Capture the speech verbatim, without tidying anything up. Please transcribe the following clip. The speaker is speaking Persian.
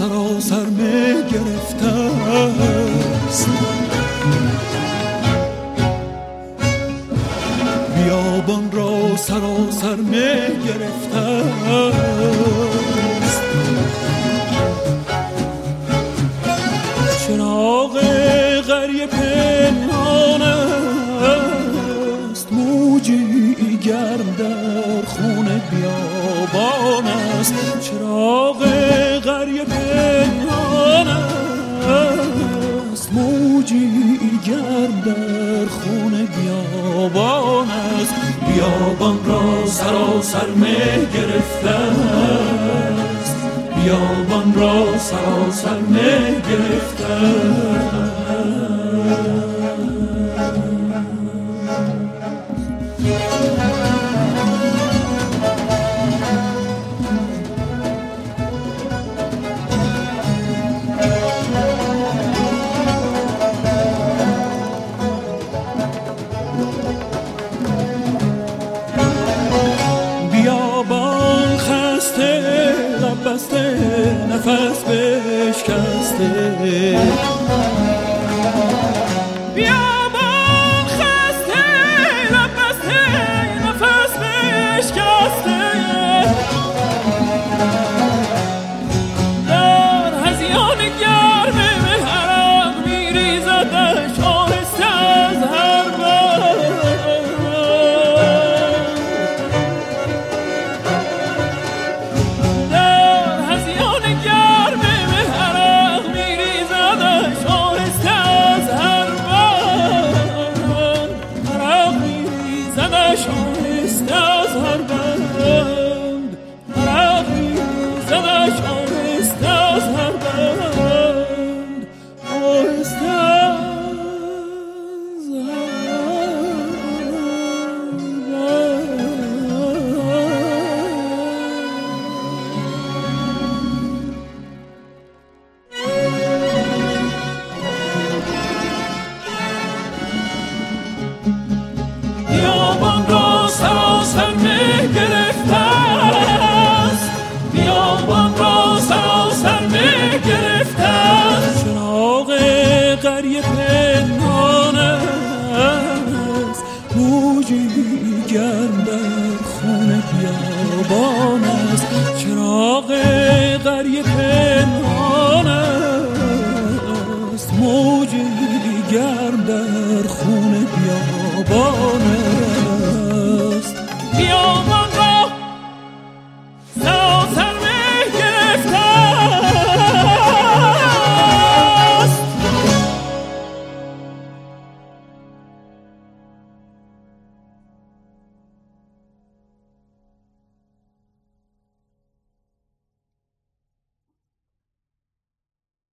سراسر می گرفته است. بیابان را سراسر می گرفته است. چراغ قریه پنهان است، موجی گرم در خون بیابان است. چراغ قریه پنهان است، موجی گرم در خون بیابان است. بیابان را سراسر می گرفته است. بیابان را سراسر می گرفته است. بیابان خسته لب بسته نفس بشکسته. بیابان خسته لب بسته نفس بشکسته. در هذیان گرم عرق میریزدش آهسته از هر بر. در هذیان گرم عرق میریزدش آهسته از هر بر. عرق میریزدش آهسته از هر بند. عرق میریزدش آهسته از هر بند. آهسته از بیابان را سراسر می گرفته است. بیابان را سراسر می گرفته است. چراغ قریه پنهان است، موجی گرم در خون بیابان است. چراغ قریه پنهان است، موجی گرم در خون بیابان است.